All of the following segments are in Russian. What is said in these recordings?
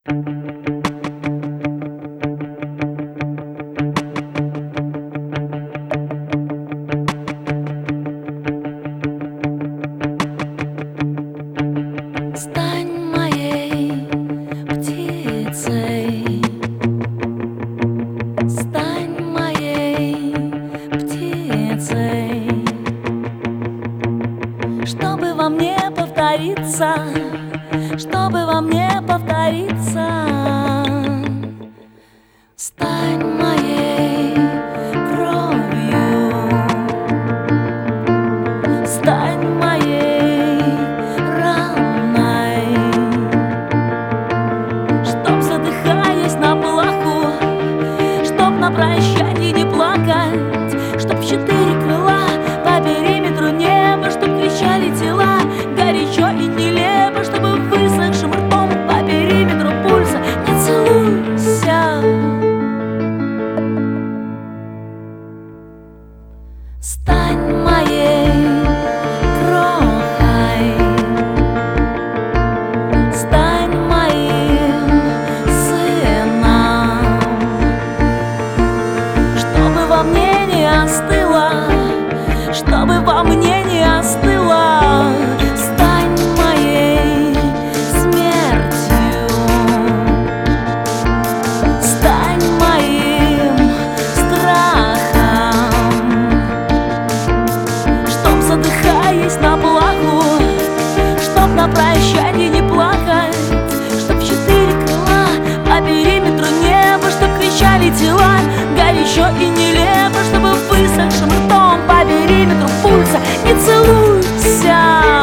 Стань моей птицей, стань моей птицей, чтобы во мне повториться, чтобы во мне повториться. Стань моей кровью, стань моей раной, чтоб, задыхаясь на плаху, чтоб на прощанье не плакать, чтоб в 4 крыла по периметру неба, чтоб кричали тела горячо и нелепо, чтобы высохшим ртом по периметру пульса не целуйся. Стань моей крохой, стань моим сыном, чтобы во мне не остыло, чтобы во мне не остыло. Стань моей смертью, стань моим страхом, чтоб, задыхаясь на плаху, чтоб на прощанье не плакать, чтоб в 4 крыла по периметру неба, чтоб кричали тела горячо и нелепо, чтобы высохшим ртом по периметру пульса не целуйся.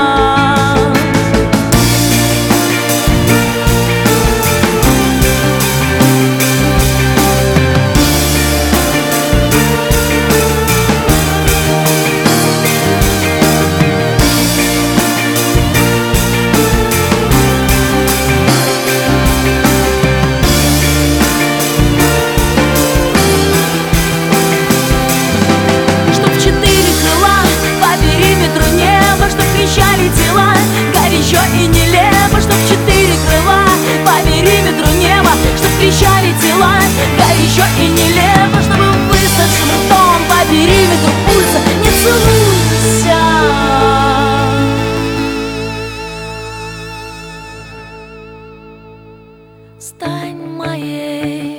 И нелепо, чтоб в 4 крыла по периметру неба, чтоб кричали тела горячо и нелепо, чтобы высохшим ртом по периметру пульса не целуйся. Стань моей